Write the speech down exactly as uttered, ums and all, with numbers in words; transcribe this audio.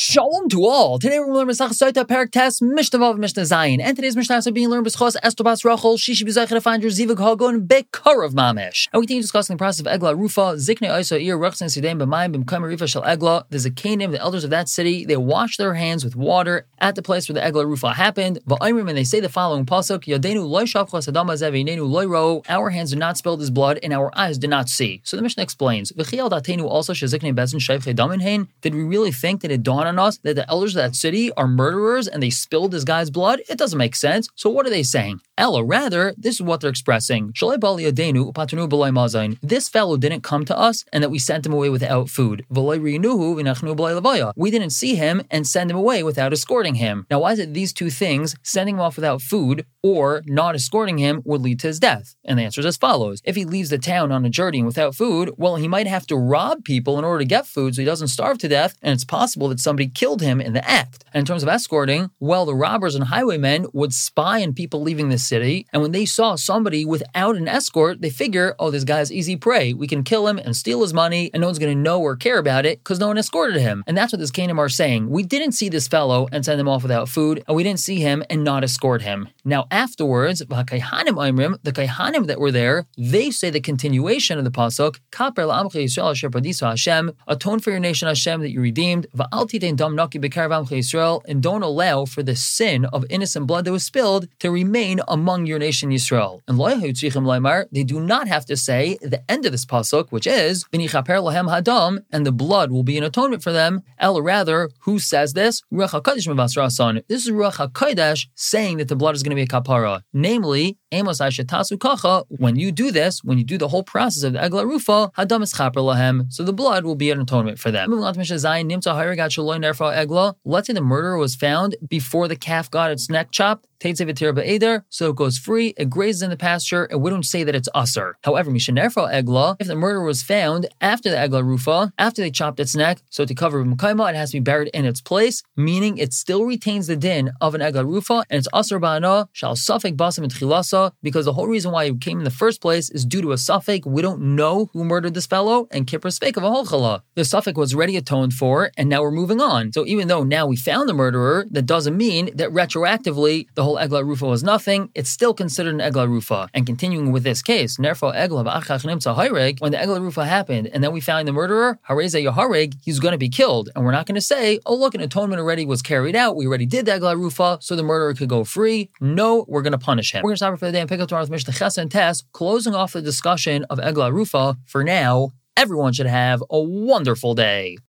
Shalom to all. Today we're going to learn Masechah Sotah Perek Tes Mishnah Vav Mishnah Zayin, and today's Mishnah is being learned b'schos Esther Bas Rachel. She should be zeicher to find your zivug hagon bekarav mamish. And we continue discussing the process of Egla Rufa Ziknei Oisa Ir Rachsan Sidaim B'Mayim B'Mkam Rifa Shel Egla. There's a Canaan, the elders of that city. They wash their hands with water at the place where the Egla Rufa happened. Va'imrim, and they say the following pasuk: Yadenu loy shavchas adam hazev einenu loy ro. Our hands did not spill this blood, and our eyes did not see. So the Mishnah explains: V'chiel datenu also sheziknei bezin shayvchei damin hein. Did we really think that it dawned on us that the elders of that city are murderers and they spilled this guy's blood? It doesn't make sense. So what are they saying? Ella, rather, this is what they're expressing. This fellow didn't come to us and that we sent him away without food. We didn't see him and send him away without escorting him. Now, why is it these two things, sending him off without food or not escorting him, would lead to his death? And the answer is as follows. If he leaves the town on a journey without food, well, he might have to rob people in order to get food so he doesn't starve to death, and it's possible that somebody killed him in the act. And in terms of escorting, well, the robbers and highwaymen would spy on people leaving the city, and when they saw somebody without an escort, they figure, oh, this guy's easy prey. We can kill him and steal his money, and no one's going to know or care about it because no one escorted him. And that's what this Canaan are saying. We didn't see this fellow and send him off without food, and we didn't see him and not escort him. Now, afterwards, the Kaihanim that were there, they say the continuation of the pasuk, Kaper la'amcha Yisrael asher pradisa Hashem, atone for your nation Hashem that you redeemed, va'al titein dam naki b'karav amcha Yisrael, and don't allow for the sin of innocent blood that was spilled to remain among your nation Yisrael. And they do not have to say the end of this pasuk, which is v'nichaper lahem hadam, and the blood will be an atonement for them. El, rather, who says this? Ruach HaKodesh mevas rasan. This is Ruach HaKodesh saying that the blood is going to be a kapara. Namely, Amos Aishatasu Kacha, when you do this, when you do the whole process of the Egla Rufa, Hadam is chaper lahem, so the blood will be an atonement for them. Moving on to Mishnah Zayin, Nimtza Hayragat Shaloi Nerfa Egla. Let's say the murderer was found before the calf got its neck chopped. So it goes free, it grazes in the pasture, and we don't say that it's usser. However, Mishanerfa Egla, if the murderer was found after the Egla Rufa, after they chopped its neck, so to cover Mkaima, it has to be buried in its place, meaning it still retains the din of an Egla Rufa, and it's usser ba'ana, shal safek basam and chilasa, because the whole reason why it came in the first place is due to a safek. We don't know who murdered this fellow, and kippur sfeik of a holchala. The safek was already atoned for, and now we're moving on. So even though now we found the murderer, that doesn't mean that retroactively the whole Egla Rufa was nothing. It's still considered an Egla Rufa. And continuing with this case, Nerfa Egla v'achach nimtza hayreg, when the Egla Rufa happened and then we found the murderer, hareze yahareg, he's going to be killed. And we're not going to say, oh look, an atonement already was carried out. We already did the Egla Rufa, so the murderer could go free. No, we're going to punish him. We're going to stop for the day and pick up tomorrow with Mishnah Ches and Tes, closing off the discussion of Egla Rufa. For now, everyone should have a wonderful day.